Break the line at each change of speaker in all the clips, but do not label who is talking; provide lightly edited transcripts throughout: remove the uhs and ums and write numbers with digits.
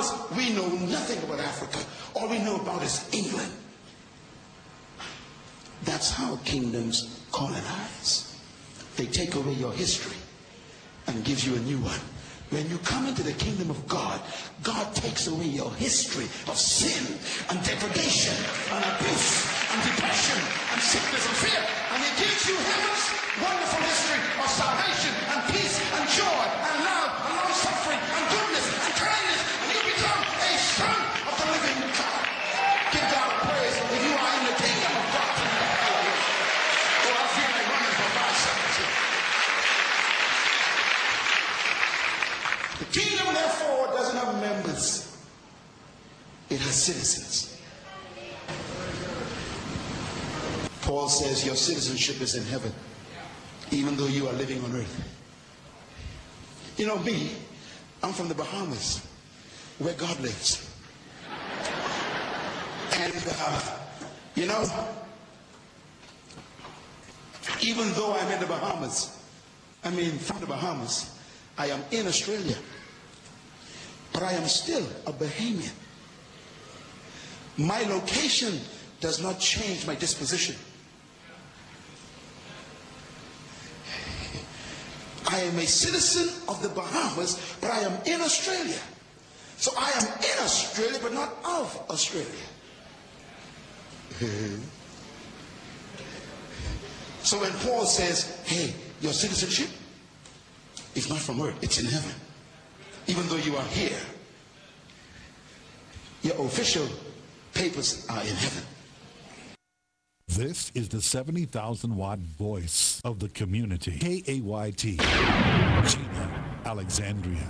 Bahamas, we know nothing about Africa. All we know about is England. That's how kingdoms colonize. They take away your history and gives you a new one. When you come into the kingdom of God, God takes away your history of sin and degradation and abuse and depression and sickness and fear, and he gives you heaven's wonderful history of salvation and peace and joy and love and long suffering and goodness and kindness, and you become a son of the living God. Give God praise if you are in the kingdom of God tonight. Oh, I feel like running for 5 seconds here. The kingdom, therefore, doesn't have members. It has citizens. Paul says your citizenship is in heaven, even though you are living on earth. You know me, I'm from the Bahamas, where God lives. And, you know, even though I'm in the Bahamas, from the Bahamas, I am in Australia, but I am still a Bahamian. My location does not change my disposition. I am a citizen of the Bahamas, but I am in Australia. So I am in Australia, but not of Australia. So when Paul says, hey, your citizenship is not from earth, it's in heaven. Even though you are here, your official papers are in heaven.
This is the 70,000-watt voice of the community. KAYT, Gina, Alexandria.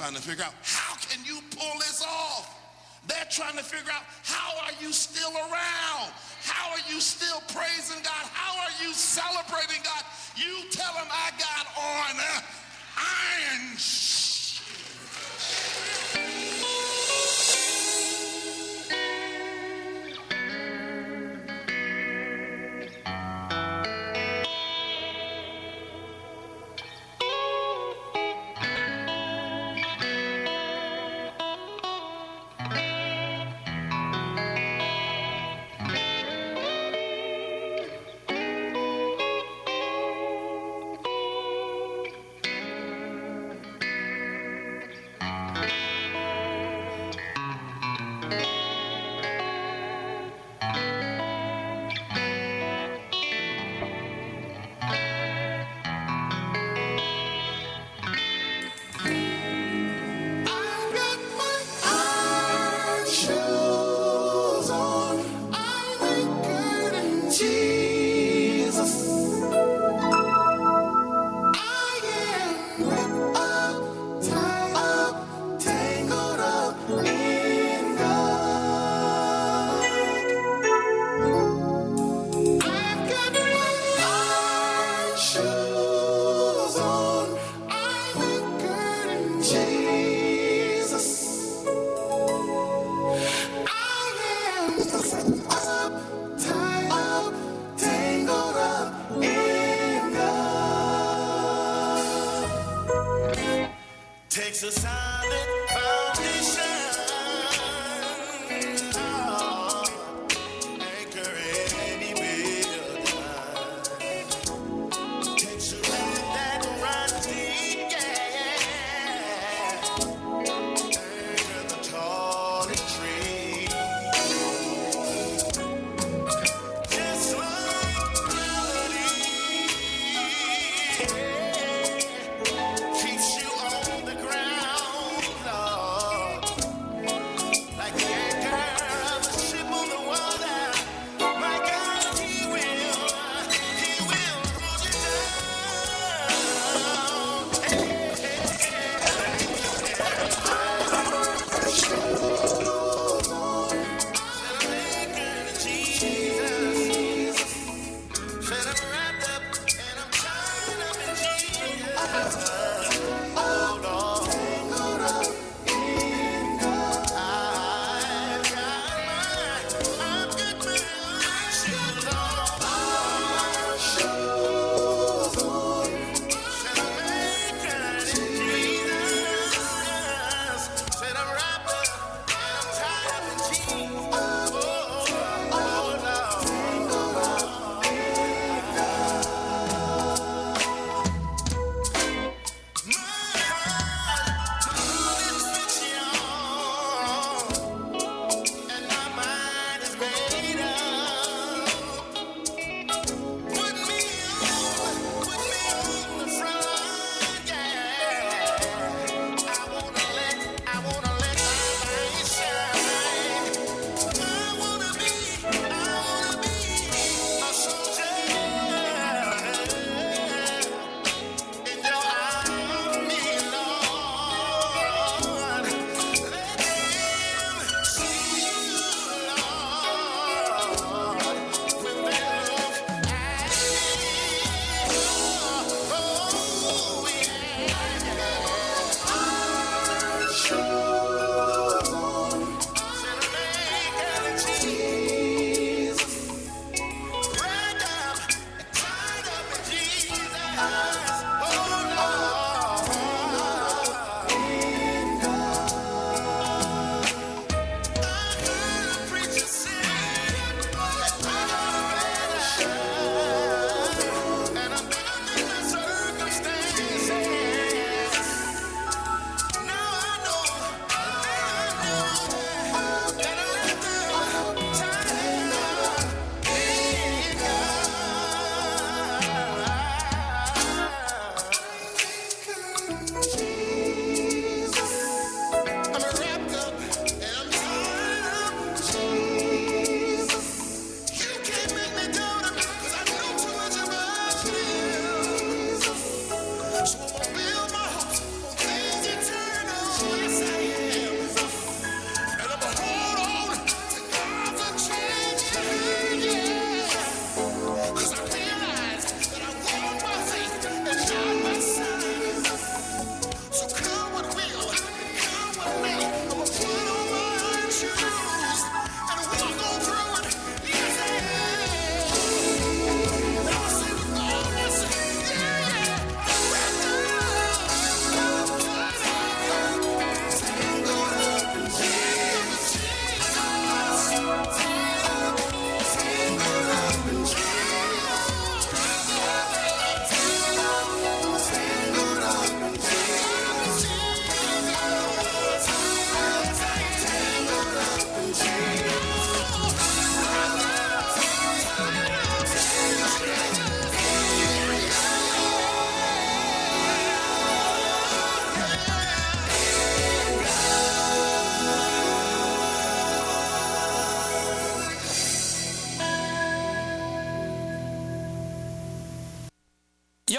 trying to figure out, how can you pull this off? They're trying to figure out, how are you still around? How are you still praising God? How are you celebrating God? You tell them I got on iron shoes.
Takes a solid foundation, anchor any building. Takes a root that runs deep, anchor the tallest tree. Just like gravity, keeps you on the ground, Lord.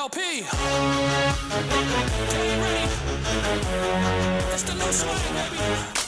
Yo, P. Get ready. It's the new swag, baby.